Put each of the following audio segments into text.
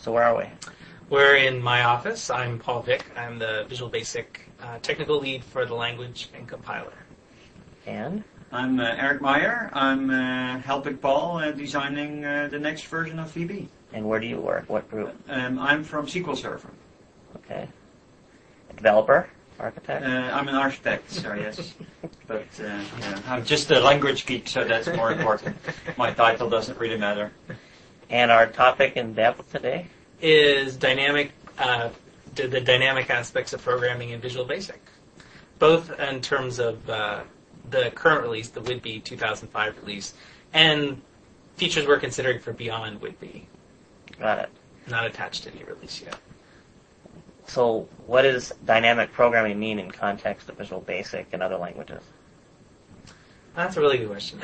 So where are we? We're in my office. I'm Paul Vick. I'm the Visual Basic technical lead for the language and compiler. And? I'm Eric Meyer. I'm helping Paul designing the next version of VB. And where do you work? What group? I'm from SQL Server. Okay. A developer? Architect? I'm an architect, so yes. But I'm just a language geek, so that's more important. My title doesn't really matter. And our topic in depth today? Is dynamic, the dynamic aspects of programming in Visual Basic. Both in terms of the current release, the WIDBE 2005 release, and features we're considering for beyond WIDBE. Got it. Not attached to any release yet. So what does dynamic programming mean in context of Visual Basic and other languages? That's a really good question.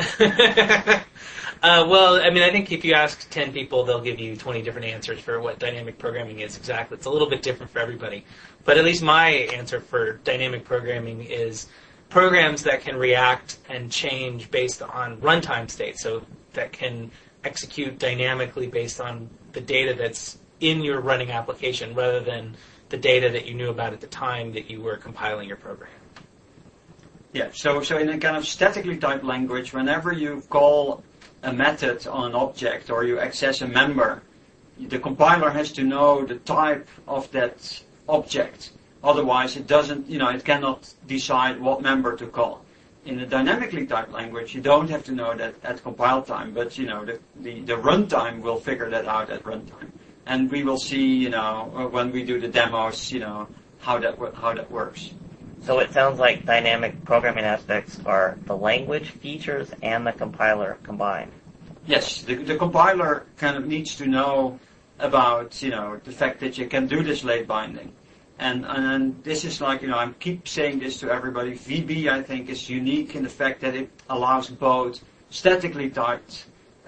Well, I mean, I think if you ask 10 people, they'll give you 20 different answers for what dynamic programming is exactly. It's a little bit different for everybody. But at least my answer for dynamic programming is programs that can react and change based on runtime state, so that can execute dynamically based on the data that's in your running application rather than the data that you knew about at the time that you were compiling your program. Yeah, so in a kind of statically typed language, whenever you call a method on an object or you access a member, the compiler has to know the type of that object. Otherwise, it doesn't, it cannot decide what member to call. In a dynamically typed language, you don't have to know that at compile time, but the runtime will figure that out at runtime. And we will see, when we do the demos, how that works. So it sounds like dynamic programming aspects are the language features and the compiler combined. Yes, the compiler kind of needs to know about, the fact that you can do this late binding. And this is like, I keep saying this to everybody. VB, I think, is unique in the fact that it allows both statically typed,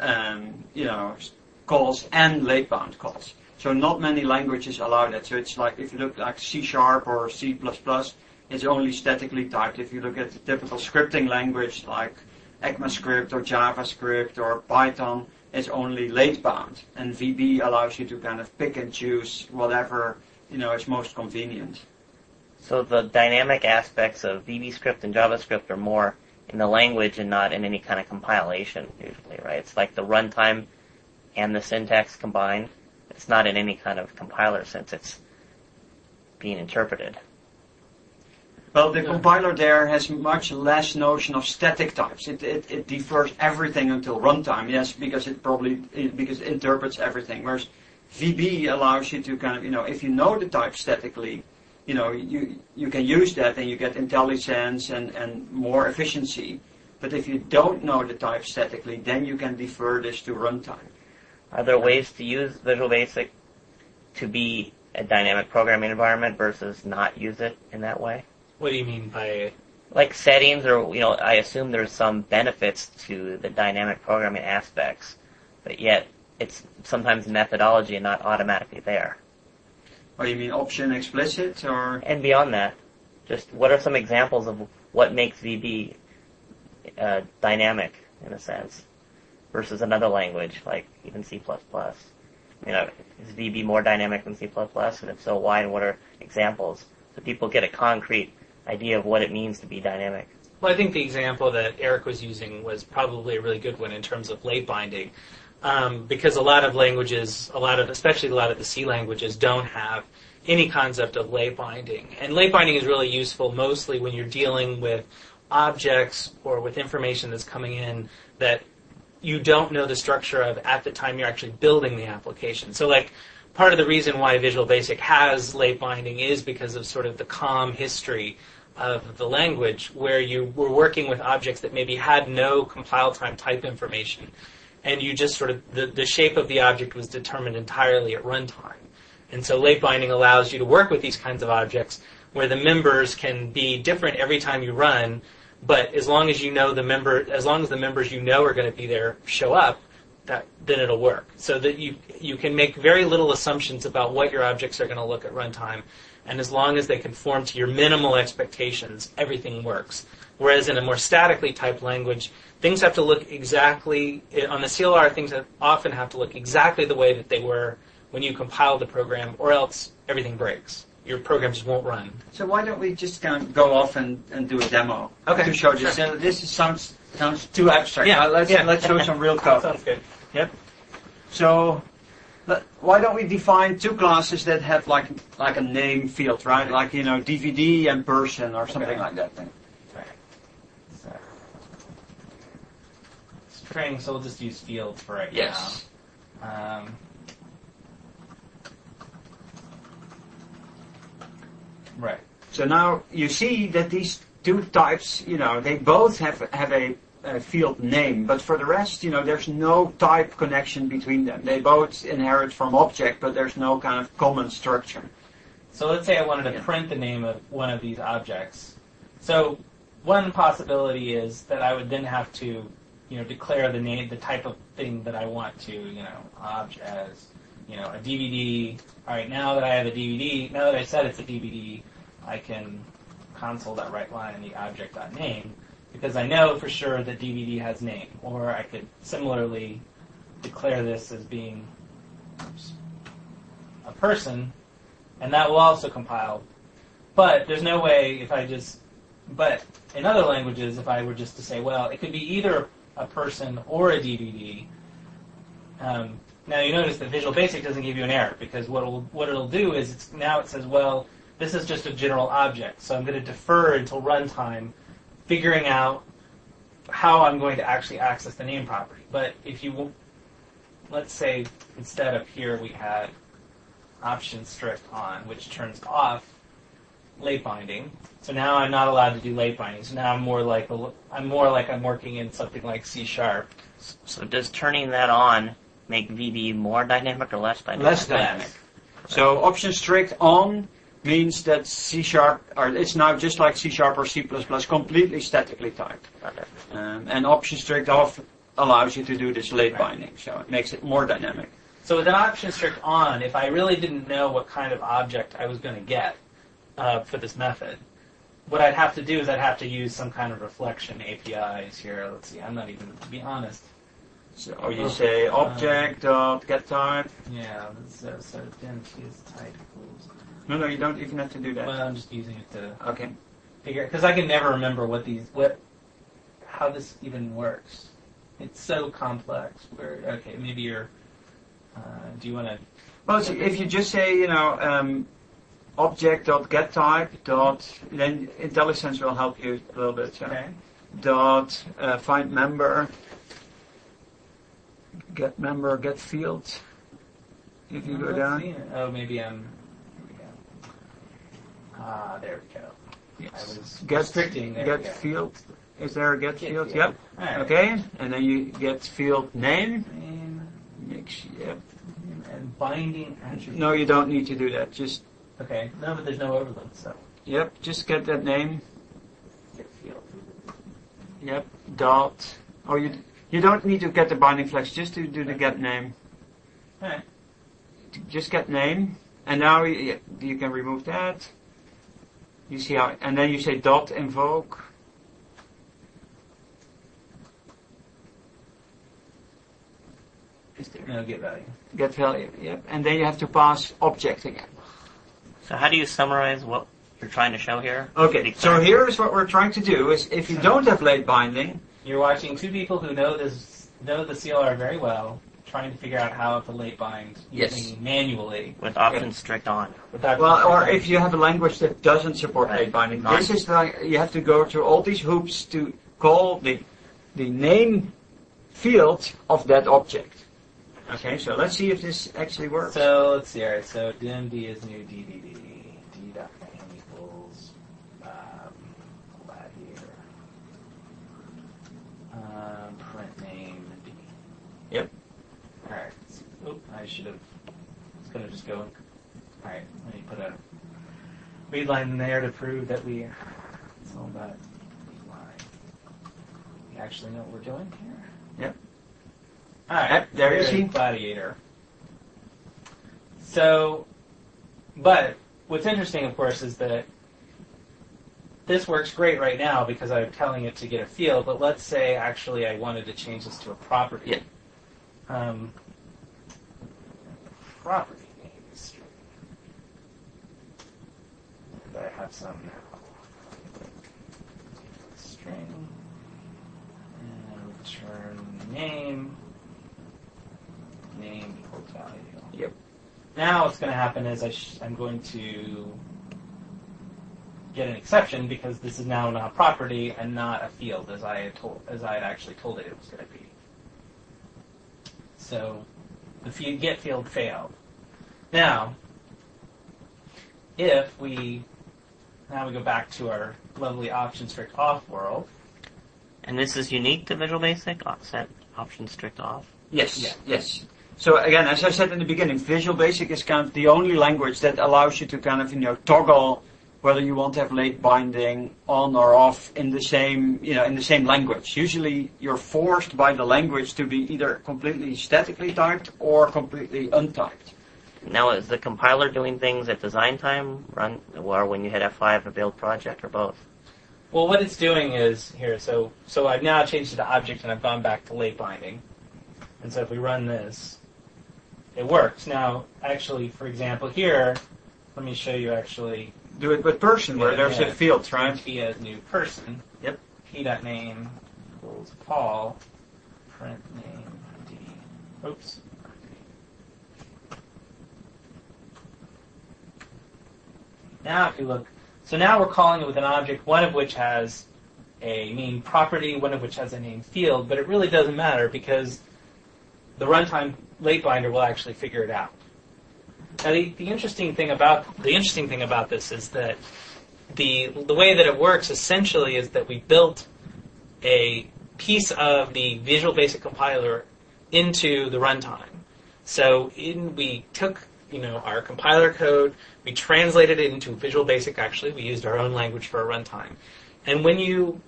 calls and late bound calls. So not many languages allow that. So it's like, if you look like C# or C++, it's only statically typed. If you look at the typical scripting language like ECMAScript or JavaScript or Python, it's only late bound. And VB allows you to kind of pick and choose whatever is most convenient. So the dynamic aspects of VBScript and JavaScript are more in the language and not in any kind of compilation usually, right? It's like the runtime and the syntax combined. It's not in any kind of compiler since it's being interpreted. Well, the compiler there has much less notion of static types. It defers everything until runtime, yes, because it interprets everything. Whereas VB allows you to kind of, if you know the type statically, you can use that and you get IntelliSense and more efficiency. But if you don't know the type statically, then you can defer this to runtime. Are there ways to use Visual Basic to be a dynamic programming environment versus not use it in that way? What do you mean by... Like settings or, I assume there's some benefits to the dynamic programming aspects, but yet it's sometimes methodology and not automatically there. Oh, you mean option explicit or? And beyond that, just what are some examples of what makes VB dynamic in a sense versus another language like even C++? Is VB more dynamic than C++? And if so, why and what are examples? So people get a concrete idea of what it means to be dynamic. Well, I think the example that Eric was using was probably a really good one in terms of late binding. Because a lot of languages, especially a lot of the C languages, don't have any concept of late binding. And late binding is really useful mostly when you're dealing with objects or with information that's coming in that you don't know the structure of at the time you're actually building the application. So like part of the reason why Visual Basic has late binding is because of sort of the COM history of the language where you were working with objects that maybe had no compile time type information. And you just sort of, the shape of the object was determined entirely at runtime. And so late binding allows you to work with these kinds of objects where the members can be different every time you run, but as long as the members you know are going to be there show up, then it'll work. So that you can make very little assumptions about what your objects are going to look at runtime, and as long as they conform to your minimal expectations, everything works. Whereas in a more statically typed language, things have to look exactly, on the CLR, things often have to look exactly the way that they were when you compile the program, or else everything breaks. Your program just won't run. So why don't we just kind of go off and do a demo to show this? Sure. This sounds too abstract. Yeah. Let's show some real code. Sounds good. Yep. So why don't we define two classes that have like a name field, right? Like DVD and person or something like that. Thing. Right. So, string. So we'll just use field for right Yes. now. Right. So now you see that these two types, they both have a field name, but for the rest, there's no type connection between them. They both inherit from object, but there's no kind of common structure. So let's say I wanted to print the name of one of these objects. So one possibility is that I would then have to, declare the name, the type of thing that I want to, opt as, a DVD. All right, now that I have a DVD, now that I said it's a DVD, I can console.write line in the object.name, because I know for sure that DVD has name. Or I could similarly declare this as being a person, and that will also compile. But there's no way but in other languages, if I were just to say, well, it could be either a person or a DVD, now you notice that Visual Basic doesn't give you an error, because what it'll do is now it says, well, this is just a general object, so I'm going to defer until runtime, figuring out how I'm going to actually access the name property. But if you, let's say instead of here we had option strict on, which turns off late binding. So now I'm not allowed to do late binding. So now I'm more like I'm working in something like C#. So does turning that on make VB more dynamic or less dynamic? Less dynamic. So option strict on means that C#, or it's now just like C# or C++, completely statically typed. Okay. And option strict off allows you to do this late binding, so it makes it more dynamic. So with an option strict on, if I really didn't know what kind of object I was going to get for this method, what I'd have to do is I'd have to use some kind of reflection APIs here. Let's see, I'm not even, to be honest. So you say object get type. Yeah, so then is type equals. No, you don't even have to do that. Well, I'm just using it to Okay. figure, because I can never remember how this even works. It's so complex. Okay, maybe you're. Do you want to? Well, so if you just say object.getType then IntelliSense will help you a little bit. So. Okay. Find member, get field. If you go down. Oh, maybe I'm. There we go. Yes. I was Get restricting. get field. Is there a get field? field. Yep. Right. Okay. And then you get field name. Name Yep. and binding attribute. No, you don't need to do that. Just Okay. No, but there's no overload, so just get that name. get field. Yep. Dot. Oh, you don't need to get the binding flags. Just to do the get name. All right. Just get name, and now you can remove that. You see how, and then you say dot invoke. Is there No, get value. get value? Yep. And then you have to pass object again. So how do you summarize what you're trying to show here? Okay. So here is what we're trying to do: is if you don't have late binding, You're watching two people who know the CLR very well, trying to figure out how to late bind using manually. With option strict on. Without or if you have a language that doesn't support late binding, this is like you have to go through all these hoops to call the name field of that object. Okay, so let's see if this actually works. So let's see. All right. So DMD is new DVD. D.name equals gladiator. Print name D. Yep. All right. Oop, I should have. It's gonna just go. All right. Let me put a read line in there to prove that it's all about read line. We actually know what we're doing here. Yep. All right. Yep, there you Here's see. Gladiator. So, but what's interesting, of course, is that this works great right now because I'm telling it to get a field. But let's say actually I wanted to change this to a property. Yeah. Property. have some string and return name equals value. Yep. Now what's going to happen is I'm going to get an exception because this is now not a property and not a field as I had actually told it was going to be. So the get field failed. Now, if we go back to our lovely option strict off world. And this is unique to Visual Basic, set option strict off? Yes, Yeah. yes. So again, as I said in the beginning, Visual Basic is kind of the only language that allows you to kind of, toggle whether you want to have late binding on or off in the same language. Usually you're forced by the language to be either completely statically typed or completely untyped. Now, is the compiler doing things at design time, run, or when you hit F5 to build project, or both? Well, what it's doing is here. So I've now changed it to object, and I've gone back to late binding. And so if we run this, it works. Now, actually, for example, here, let me show you actually. Do it with person, where there's a field, right? Key as new person. Yep. Key.name equals Paul. Print name D. Oops. Now if you look, so now we're calling it with an object, one of which has a name property, one of which has a name field, but it really doesn't matter because the runtime late binder will actually figure it out. Now the interesting thing about this is that the way that it works essentially is that we built a piece of the Visual Basic compiler into the runtime. So we took our compiler code, we translated it into Visual Basic. Actually, we used our own language for a runtime. And when you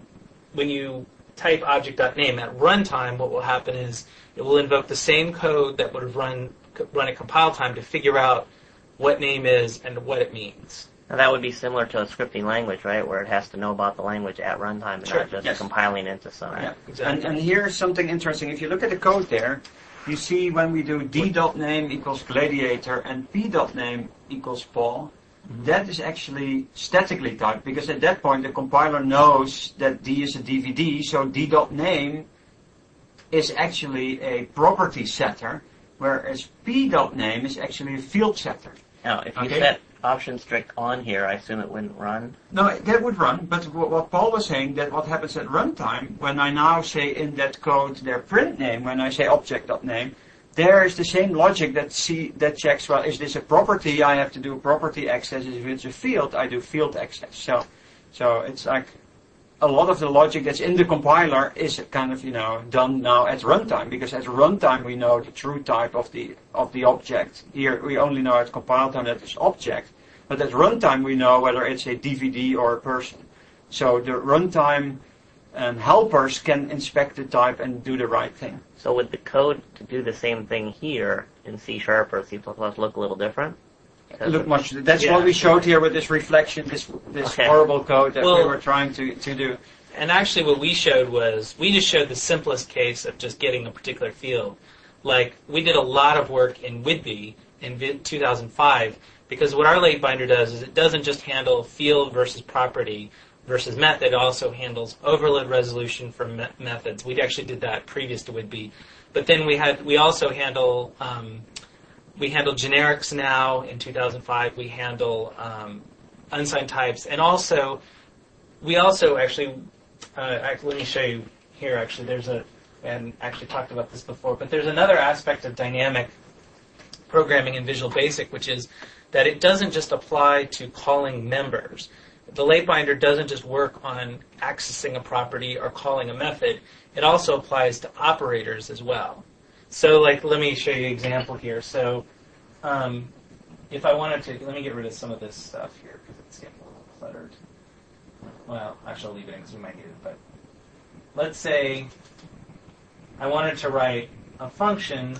type object.name at runtime, what will happen is it will invoke the same code that would have run at compile time to figure out what name is and what it means. Now that would be similar to a scripting language, right, where it has to know about the language at runtime and Sure, not just yes. compiling into some. Yeah, Exactly. And here's something interesting. If you look at the code there, you see when we do d.name equals gladiator and p.name equals Paul, that is actually statically typed, because at that point the compiler knows that D is a DVD, so d.name is actually a property setter, whereas p.name is actually a field setter. Now, if you Okay. set option strict on here, I assume it wouldn't run. No, that would run, but what Paul was saying, that what happens at runtime, when I now say in that code their print name, when I say object.name, there is the same logic that checks, well, is this a property? I have to do property access. If it's a field, I do field access. So it's like a lot of the logic that's in the compiler is kind of, done now at runtime, because at runtime we know the true type of the object. Here we only know at compile time that it's object, but at runtime we know whether it's a DVD or a person. So the runtime helpers can inspect the type and do the right thing. So would the code to do the same thing here in C# or C++ look a little different? Look much. That's Yeah. what we showed here with this reflection, this Okay. horrible code that we Well- were trying to do. And actually what we showed was, we just showed the simplest case of just getting a particular field. Like, we did a lot of work in Whidbey in 2005, because what our late binder does is it doesn't just handle field versus property versus method, it also handles overload resolution for methods. We actually did that previous to Whidbey. But then we also handle, we handle generics now in 2005, we handle unsigned types, and also, we also actually, let me show you here actually, and actually talked about this before, but there's another aspect of dynamic programming in Visual Basic, which is that it doesn't just apply to calling members. The late binder doesn't just work on accessing a property or calling a method, it also applies to operators as well. So like, let me show you an example here. So if I wanted to, let me get rid of some of this stuff here because it's getting a little cluttered. Well, actually I'll leave it in because we might need it, but let's say I wanted to write a function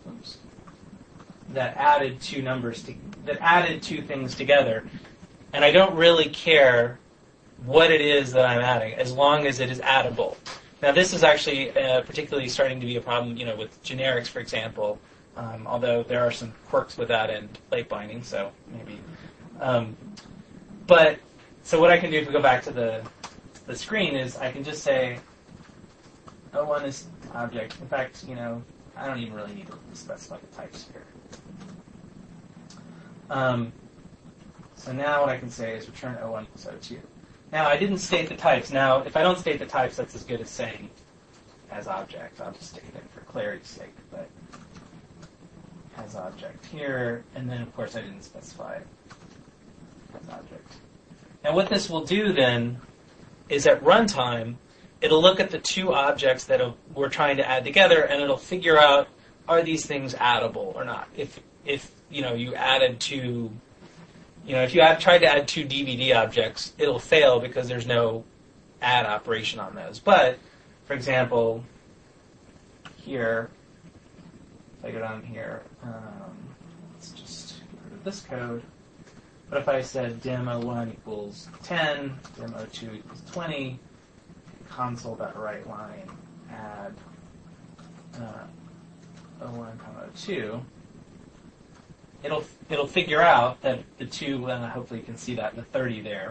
that added that added two things together, and I don't really care what it is that I'm adding as long as it is addable. Now this is actually particularly starting to be a problem, with generics, for example. Although there are some quirks with that and late binding, so maybe. But So what I can do if we go back to the screen is I can just say O1 is object. In fact, I don't even really need to specify the types here. So now what I can say is return O1 equals O2. Now I didn't state the types. Now if I don't state the types, that's as good as saying as object. I'll just state it for clarity's sake, but as object here, and then of course I didn't specify as object. Now what this will do then is at runtime, it'll look at the two objects that we're trying to add together, and it'll figure out, are these things addable or not? If you added two, if you tried to add two DVD objects, it'll fail because there's no add operation on those. But, for example, here, if I go down here, let's just get rid of this code. But if I said demo1 equals 10, demo2 equals 20, console.writeLine add O1, O2, it'll figure out that the two, and hopefully you can see that in the 30 there.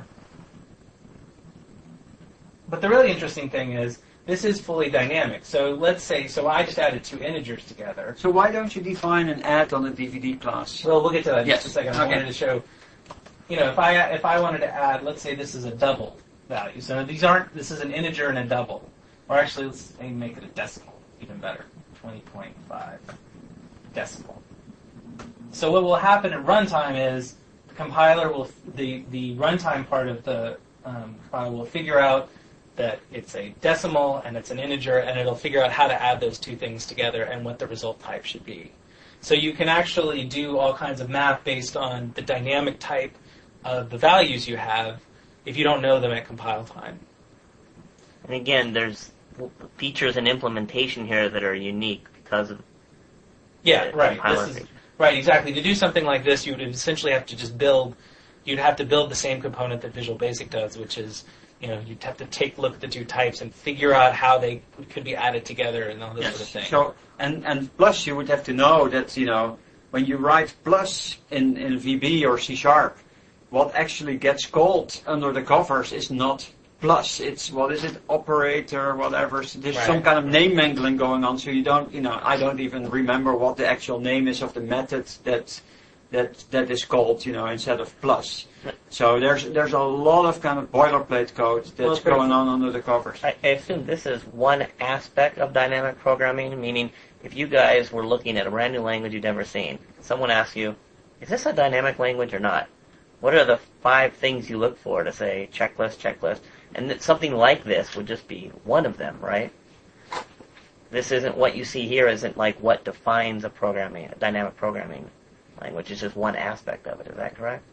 But the really interesting thing is, this is fully dynamic. So let's say, I just added two integers together. So why don't you define an add on the DVD class? Well, we'll get to that in just a second. Okay. I wanted to show, if I wanted to add, let's say this is a double value. So this is an integer and a double. Or actually, let's make it a decimal, even better. 20.5 decimal. So what will happen at runtime is the compiler the runtime part of the compiler will figure out that it's a decimal and it's an integer, and it'll figure out how to add those two things together and what the result type should be. So you can actually do all kinds of math based on the dynamic type of the values you have if you don't know them at compile time. And again, there's features and implementation here that are unique because of right. compiler. Right, exactly. To do something like this, you would essentially have to just build the same component that Visual Basic does, which is, you'd have to take a look at the two types and figure out how they could be added together and all this sort of thing. So, and plus you would have to know that, when you write plus in VB or C#, what actually gets called under the covers is not plus. It's, operator, whatever. So there's some kind of name mangling going on, so you don't, I don't even remember what the actual name is of the method that is called, instead of plus. So there's a lot of kind of boilerplate code that's going on under the covers. I assume this is one aspect of dynamic programming, meaning if you guys were looking at a brand new language you'd never seen, someone asks you, is this a dynamic language or not? What are the 5 things you look for to say checklist? And that something like this would just be one of them, right? This isn't what you see here isn't like what defines a dynamic programming language. It's just one aspect of it. Is that correct?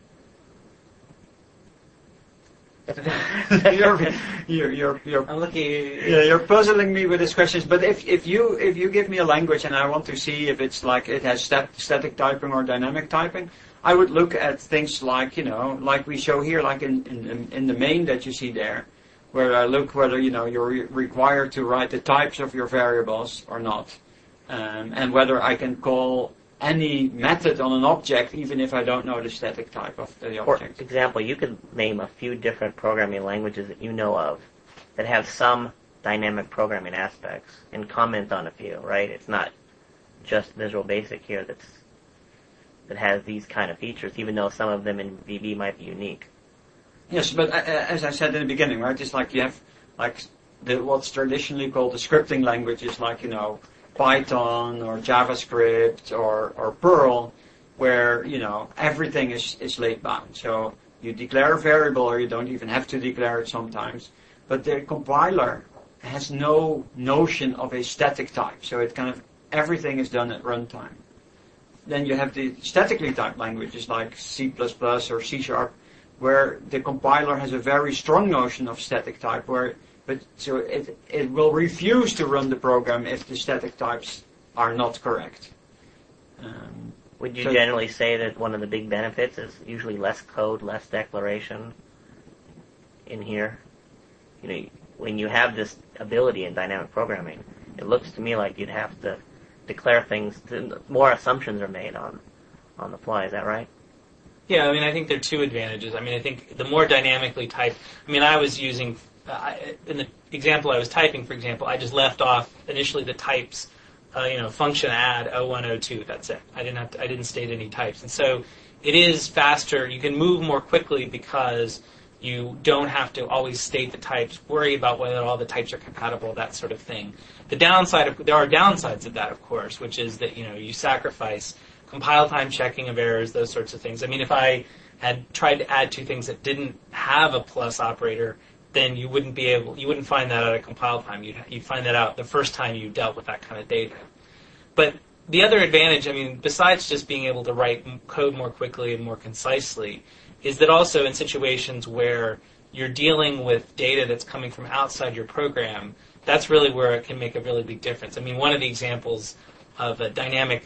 I'm looking. Yeah, you're puzzling me with these questions. But if you give me a language and I want to see if it's like it has static typing or dynamic typing, I would look at things like like we show here, like in the main that you see there, where I look whether you're required to write the types of your variables or not, and whether I can call any method on an object, even if I don't know the static type of the object. For example, you could name a few different programming languages that you know of that have some dynamic programming aspects and comment on a few, right? It's not just Visual Basic here that has these kind of features, even though some of them in VB might be unique. Yes, but as I said in the beginning, right, it's like you have what's traditionally called the scripting languages, like Python or JavaScript or Perl, where everything is laid bound. So you declare a variable, or you don't even have to declare it sometimes. But the compiler has no notion of a static type, so it everything is done at runtime. Then you have the statically typed languages like C++ or C#, where the compiler has a very strong notion of static type, so it will refuse to run the program if the static types are not correct. Would you generally say that one of the big benefits is usually less code, less declaration in here? When you have this ability in dynamic programming, it looks to me like you'd have to declare things, more assumptions are made on the fly. Is that right? Yeah, I mean, I think there are two advantages. I mean, I think the more dynamically typed. I mean, I was using in the example I was typing, for example, I just left off initially the types. Function add 0102. That's it. I didn't state any types, and so it is faster. You can move more quickly because you don't have to always state the types, worry about whether all the types are compatible, that sort of thing. There are downsides of that, of course, which is that you sacrifice compile time checking of errors, those sorts of things. I mean, if I had tried to add two things that didn't have a plus operator, then you wouldn't find that out at compile time. You'd find that out the first time you dealt with that kind of data. But the other advantage, I mean, besides just being able to write code more quickly and more concisely, is that also in situations where you're dealing with data that's coming from outside your program, that's really where it can make a really big difference. I mean, one of the examples of a dynamic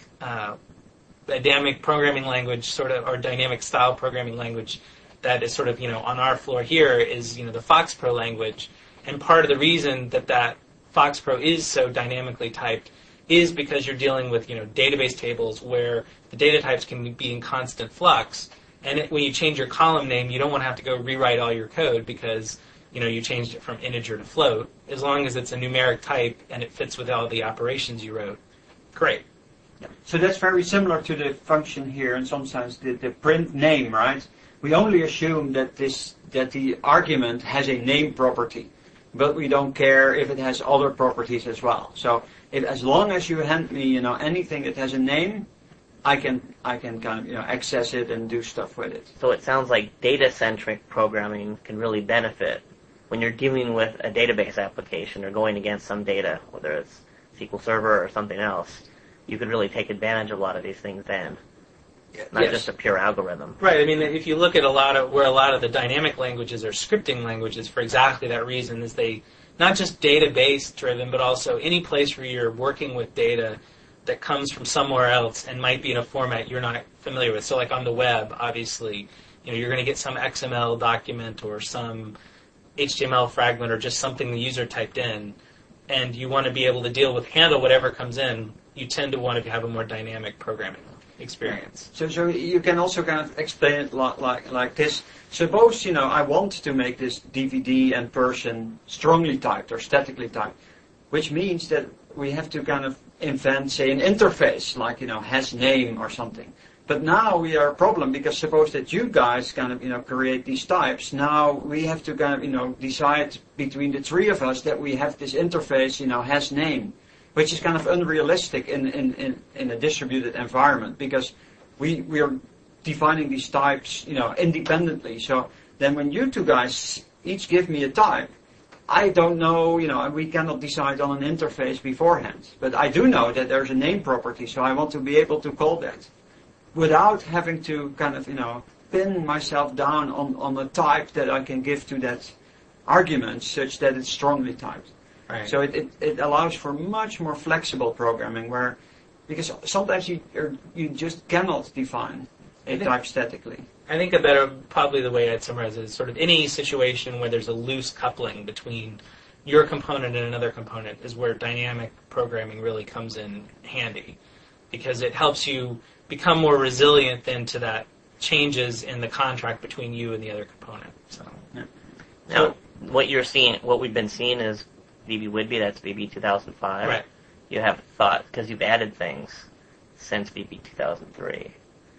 programming language, sort of, or dynamic style programming language that is sort of, on our floor here is, the FoxPro language. And part of the reason that FoxPro is so dynamically typed is because you're dealing with, database tables where the data types can be in constant flux. And when you change your column name, you don't want to have to go rewrite all your code because, you changed it from integer to float. As long as it's a numeric type and it fits with all the operations you wrote, great. Yeah. So that's very similar to the function here in some sense, the print name, right? We only assume that the argument has a name property, but we don't care if it has other properties as well. So as long as you hand me, anything that has a name, I can kind of, access it and do stuff with it. So it sounds like data-centric programming can really benefit when you're dealing with a database application or going against some data, whether it's SQL Server or something else. You could really take advantage of a lot of these things then. Not just a pure algorithm. Right. I mean, if you look at a lot of the dynamic languages are scripting languages for exactly that reason, is they not just database driven, but also any place where you're working with data that comes from somewhere else and might be in a format you're not familiar with. So like on the web, obviously, you're going to get some XML document or some HTML fragment or just something the user typed in, and you want to be able to handle whatever comes in. You tend to want to have a more dynamic programming experience. So you can also kind of explain it like this. Suppose, I want to make this DVD and person strongly typed or statically typed, which means that we have to kind of invent, say, an interface, like, has name or something. But now we are a problem because suppose that you guys kind of, create these types. Now we have to kind of, decide between the three of us that we have this interface, has name, which is kind of unrealistic in a distributed environment because we are defining these types, independently. So then when you two guys each give me a type, I don't know, we cannot decide on an interface beforehand. But I do know that there's a name property, so I want to be able to call that without having to kind of, pin myself down on a type that I can give to that argument such that it's strongly typed. Right. So it allows for much more flexible programming because sometimes you just cannot define a type statically. I think probably the way I'd summarize it is sort of any situation where there's a loose coupling between your component and another component is where dynamic programming really comes in handy because it helps you become more resilient then to that changes in the contract between you and the other component. So, yeah. Now, what we've been seeing is VB Whidbey, that's VB 2005. Right. You have thought, because you've added things since VB 2003,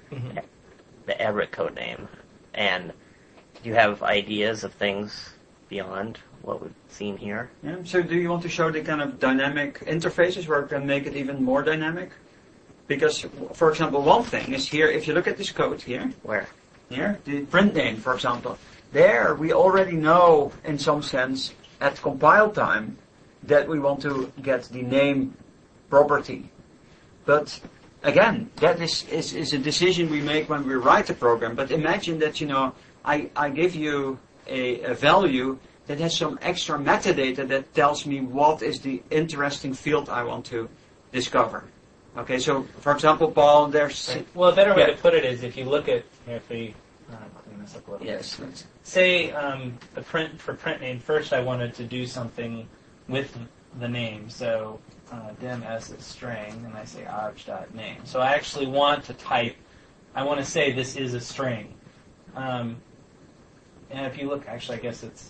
the Everett code name, and do you have ideas of things beyond what we've seen here? Yeah. So do you want to show the kind of dynamic interfaces where we can make it even more dynamic? Because, for example, one thing is here, if you look at this code here. Where? Here, the print name, for example. There, we already know, in some sense, at compile time, that we want to get the name property. But, again, that is a decision we make when we write a program. But imagine that, I give you a value that has some extra metadata that tells me what is the interesting field I want to discover. Okay, so, for example, Paul, there's... Right. Well, a better way to put it is if you look at... If we clean this up a little Yes. bit. Say for print name, first I wanted to do something with the name. So dim s is string, and I say obj.name. So I actually want to type I want to say this is a string. And if you look, actually, I guess it's,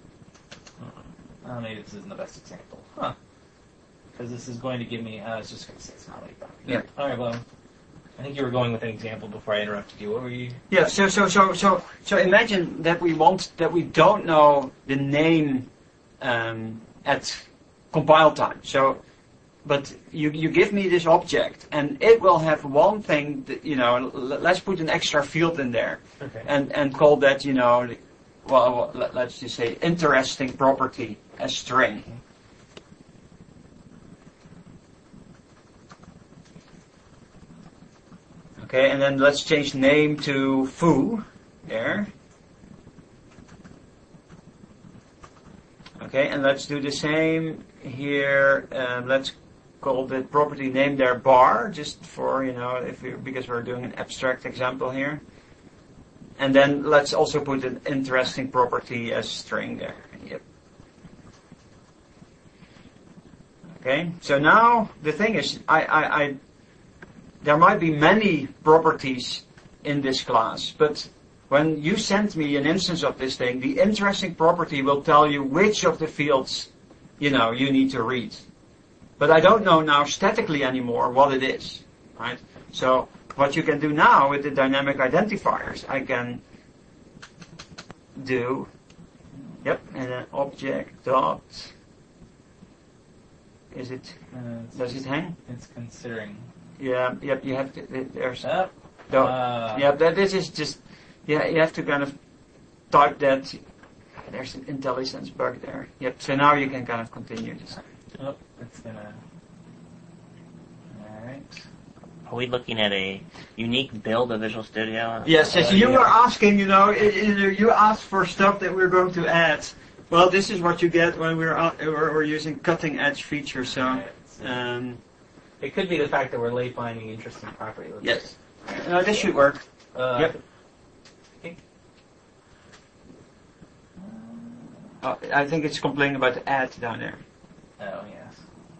maybe this isn't the best example. Because this is going to give me, it's just going to say it's not like that. Yeah. All right, well, I think you were going with an example before I interrupted you. What were you? Yeah. So imagine that we don't know the name at compile time. So, but you give me this object, and it will have one thing. That, let's put an extra field in there, Okay. and call that let's just say interesting property as string. Okay, and then let's change name to foo there. Okay, and let's do the same here. Let's call the property name there bar, just for because we're doing an abstract example here. And then let's also put an interesting property as string there. Yep. Okay, so now the thing is, there might be many properties in this class, but when you send me an instance of this thing, the interesting property will tell you which of the fields, you need to read. But I don't know now statically anymore what it is, right? So what you can do now with the dynamic identifiers, I can do, and then object dot, does it hang? It's considering. Yeah, yep, you have to, there's, this is just, you have to kind of type that, there's an IntelliSense bug there. Yep, so now you can kind of continue this. Oh, it's gonna, alright. Are we looking at a unique build of Visual Studio? Yes, you were asking, you asked for stuff that we're going to add. Well, this is what you get when we're using cutting edge features, so, it could be the fact that we're late binding interesting property. Yes. No, this should work. Yep. I think it's complaining about the ad down there. Oh, yes.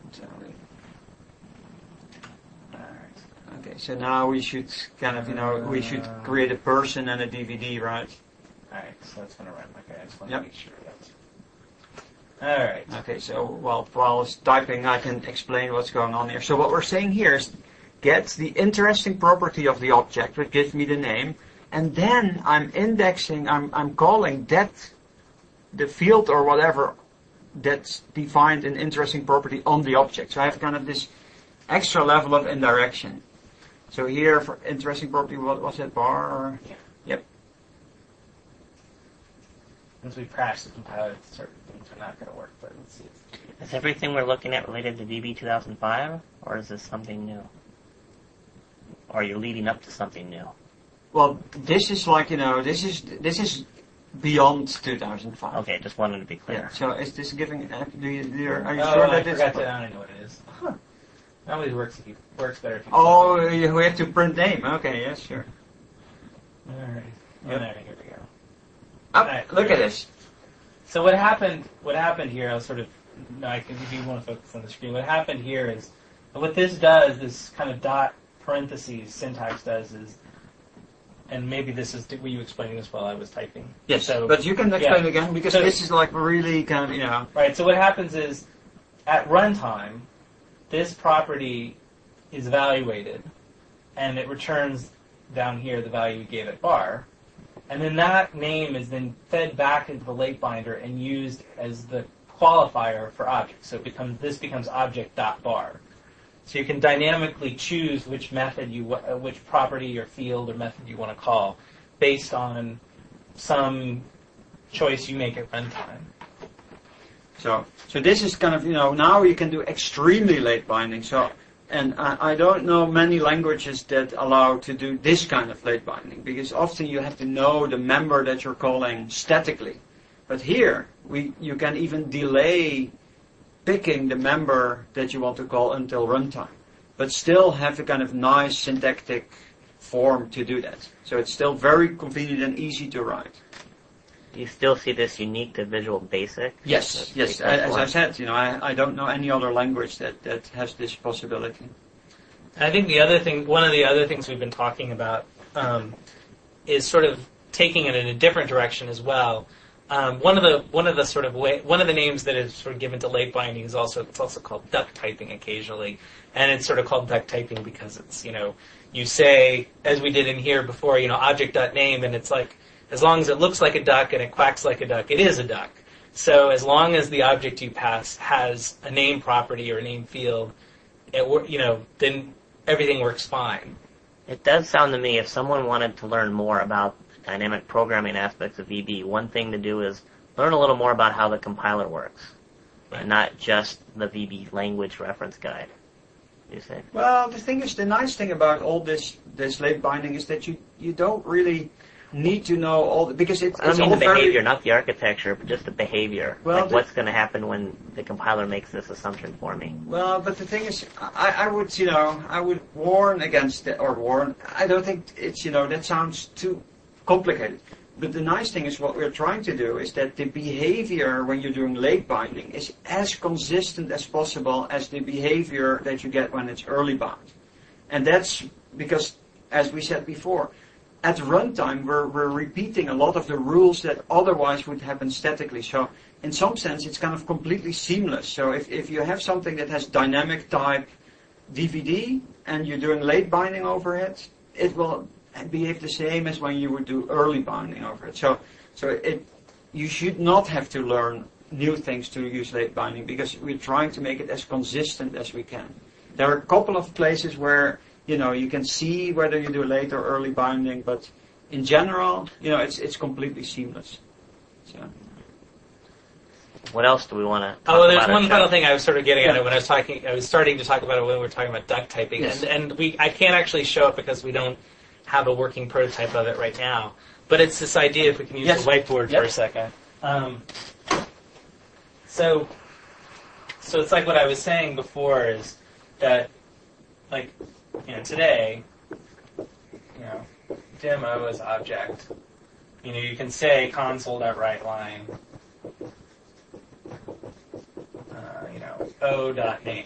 Alright. Okay, so now we should kind of, we should create a person and a DVD, right? Alright, so that's going to run. Okay, I just want Yep. to make sure that's... Alright. Okay, so while it's typing, I can explain what's going on here. So what we're saying here is get the interesting property of the object, which gives me the name, and then I'm indexing, I'm calling that, the field or whatever that's defined an interesting property on the object. So I have kind of this extra level of indirection. So here for interesting property, what was that, bar? Or? Yeah. Yep. Once we crash the compiler, certain things are not going to work, but let's see. Is everything we're looking at related to VB 2005, or is this something new? Or are you leading up to something new? Well, this is like, this is beyond 2005. Okay, just wanted to be clear. Yeah. So is this giving? Are you sure I that forgot it's? to. I know what it is. Huh. It always works better if you. Oh, we have to print name. Okay, yes, sure. All right. Yep. There, here we go. Right, look at this. So what happened here? I'll sort of. No, I can. If you want to focus on the screen, what happened here is what this does. This kind of dot parentheses syntax does is. And maybe this is, were you explaining this while I was typing? Yes, so, but you can explain it again, because this is like really kind of, Right, so what happens is, at runtime, this property is evaluated, and it returns down here the value we gave it bar, and then that name is then fed back into the late binder and used as the qualifier for objects. So this becomes object.bar. So you can dynamically choose which method which property or field or method you want to call based on some choice you make at runtime. So this is kind of, now you can do extremely late binding. So, and I don't know many languages that allow to do this kind of late binding, because often you have to know the member that you're calling statically. But here, you can even delay picking the member that you want to call until runtime, but still have a kind of nice syntactic form to do that. So it's still very convenient and easy to write. Do you still see this unique to Visual Basic? Yes. As I said, I don't know any other language that has this possibility. I think one of the other things we've been talking about is sort of taking it in a different direction as well. One of the names that is sort of given to late binding is also called duck typing occasionally, and it's sort of called duck typing because it's you say, as we did in here before, object.name, and it's like as long as it looks like a duck and it quacks like a duck, it is a duck. So as long as the object you pass has a name property or a name field, then everything works fine. It does sound to me, if someone wanted to learn more about dynamic programming aspects of VB, one thing to do is learn a little more about how the compiler works, and not just the VB language reference guide. You say? Well, the nice thing about all this late binding is that you don't really need to know all because it's I don't mean all the behavior, very, not the architecture, but just the behavior. Well, like what's going to happen when the compiler makes this assumption for me. Well, but the thing is, I would warn against it, or warn. I don't think it's that sounds too complicated. But the nice thing is what we're trying to do is that the behavior when you're doing late binding is as consistent as possible as the behavior that you get when it's early bound. And that's because, as we said before, at runtime we're repeating a lot of the rules that otherwise would happen statically. So in some sense it's kind of completely seamless. So if you have something that has dynamic type DVD and you're doing late binding over it, it will behave the same as when you would do early binding over it. So you should not have to learn new things to use late binding because we're trying to make it as consistent as we can. There are a couple of places where you can see whether you do late or early binding, but in general, it's completely seamless. So. What else do we want to talk about? There's one final thing I was sort of getting at it when I was starting to talk about it when we were talking about duck typing, yes. and I can't actually show it because we don't have a working prototype of it right now. But it's this idea, if we can use yes. the whiteboard yep. for a second. So it's like what I was saying before is that, like, today, demo as object. You can say console.writeLine, o.name.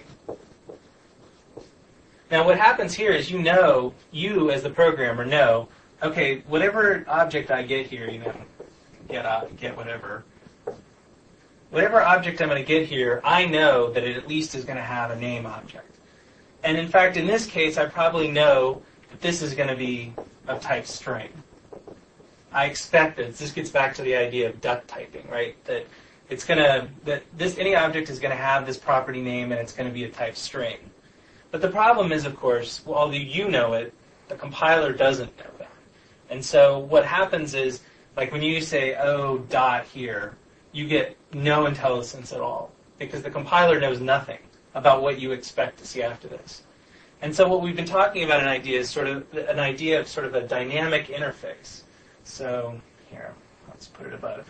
Now what happens here is you as the programmer know, okay, whatever object I get here, get whatever. Whatever object I'm going to get here, I know that it at least is going to have a name object. And in fact, in this case, I probably know that this is going to be of type string. I expect that this gets back to the idea of duck typing, right? That any object is going to have this property name and it's going to be a type string. But the problem is, of course, although you know it, the compiler doesn't know that. And so what happens is, like when you say dot here, you get no IntelliSense at all because the compiler knows nothing about what you expect to see after this. And so what we've been talking about is sort of a dynamic interface. So here, let's put it above.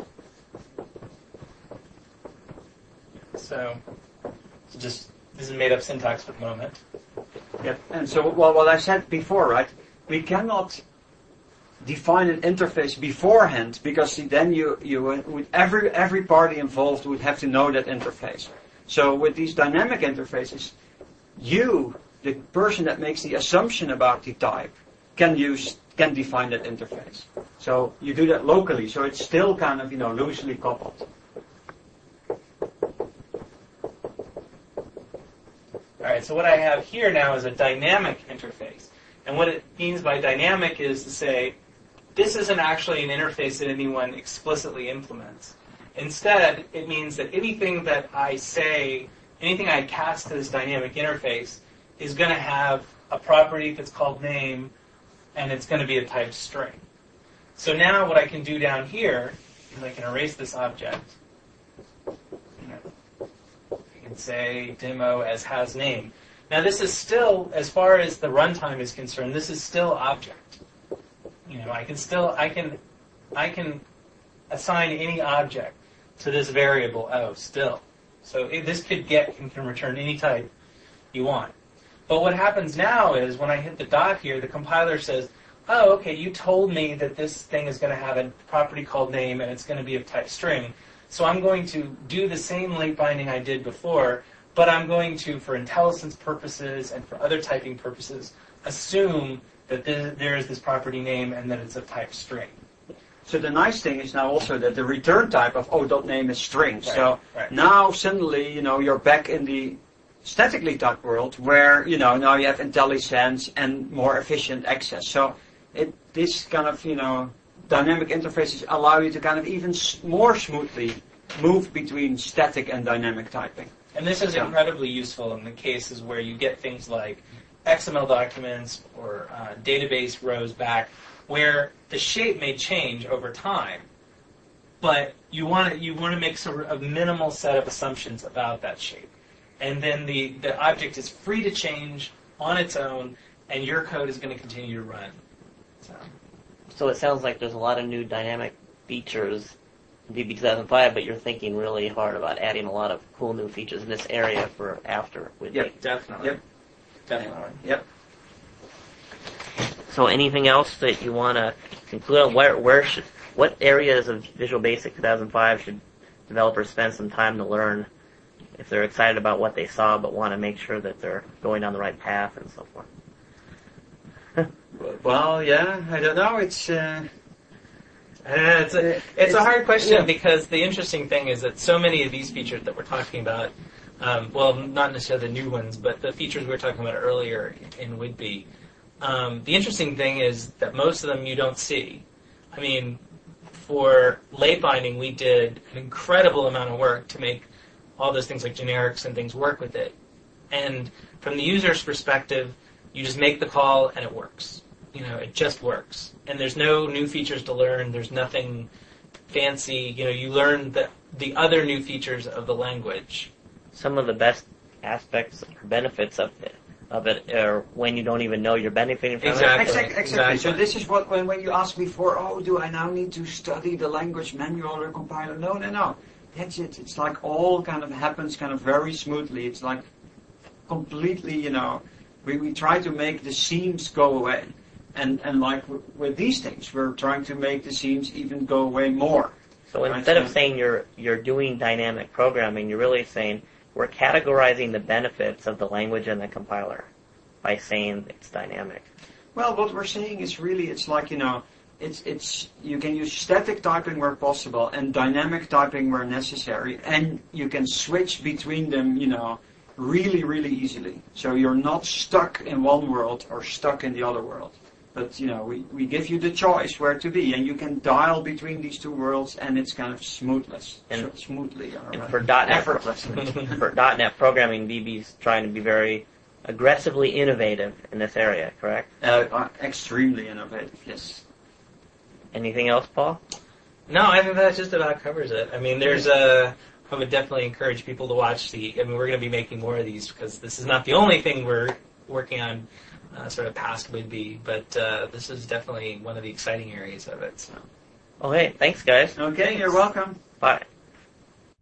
So this is made up syntax for the moment. Yep. And so what I said before, right? We cannot define an interface beforehand because then you would every party involved would have to know that interface. So with these dynamic interfaces, the person that makes the assumption about the type, can define that interface. So you do that locally, so it's still kind of loosely coupled. All right, so what I have here now is a dynamic interface. And what it means by dynamic is to say, this isn't actually an interface that anyone explicitly implements. Instead, it means that anything that I say, anything I cast to this dynamic interface is going to have a property that's called name, and it's going to be a type string. So now what I can do down here is I can erase this object. I can say demo as has name. Now this is still, as far as the runtime is concerned, this is still object. I can assign any object to this variable O still. So this can return any type you want. But what happens now is when I hit the dot here, the compiler says, oh, okay, you told me that this thing is going to have a property called name and it's going to be of type string. So I'm going to do the same late binding I did before, but I'm going to, for IntelliSense purposes and for other typing purposes, assume that there is this property name and that it's of type string. So the nice thing is now also that the return type of o.name is string. Right, So right. now suddenly, you're back in the statically typed world where, now you have IntelliSense and more efficient access. So this kind of, dynamic interfaces allow you to kind of even more smoothly move between static and dynamic typing. And this is incredibly useful in the cases where you get things like XML documents or database rows back, where the shape may change over time, but you want to make sort of a minimal set of assumptions about that shape, and then the object is free to change on its own, and your code is going to continue to run. So it sounds like there's a lot of new dynamic features in VB 2005, but you're thinking really hard about adding a lot of cool new features in this area for after. Yep, definitely. Yep. Definitely. Yep. So anything else that you want to conclude on? What areas of Visual Basic 2005 should developers spend some time to learn if they're excited about what they saw but want to make sure that they're going down the right path and so forth? Well, yeah, I don't know. It's a hard question because the interesting thing is that so many of these features that we're talking about, well, not necessarily the new ones, but the features we were talking about earlier in Whidbey, the interesting thing is that most of them you don't see. I mean, for late binding, we did an incredible amount of work to make all those things like generics and things work with it. And from the user's perspective, you just make the call and it works. It just works. And there's no new features to learn. There's nothing fancy. You learn the other new features of the language. Some of the best aspects or benefits of it are when you don't even know you're benefiting from Exactly. Exactly. So this is what when you asked before, do I now need to study the language manual or compiler? No. That's it. It's like all kind of happens kind of very smoothly. It's like completely, we try to make the seams go away. And like with these things, we're trying to make the seams even go away more. So instead of saying you're doing dynamic programming, you're really saying we're categorizing the benefits of the language and the compiler by saying it's dynamic. Well, what we're saying is really, it's like, it's you can use static typing where possible and dynamic typing where necessary, and you can switch between them, really, really easily. So you're not stuck in one world or stuck in the other world. But, we give you the choice where to be, and you can dial between these two worlds, and it's kind of smoothly. And for .NET, effortlessly. For .NET programming, VB's trying to be very aggressively innovative in this area, correct? Extremely innovative, yes. Anything else, Paul? No, I think that just about covers it. I mean, I would definitely encourage people to watch we're going to be making more of these because this is not the only thing we're working on sort of past Whidbey, but this is definitely one of the exciting areas of it. So. Okay, thanks guys. Okay, you're welcome. Bye.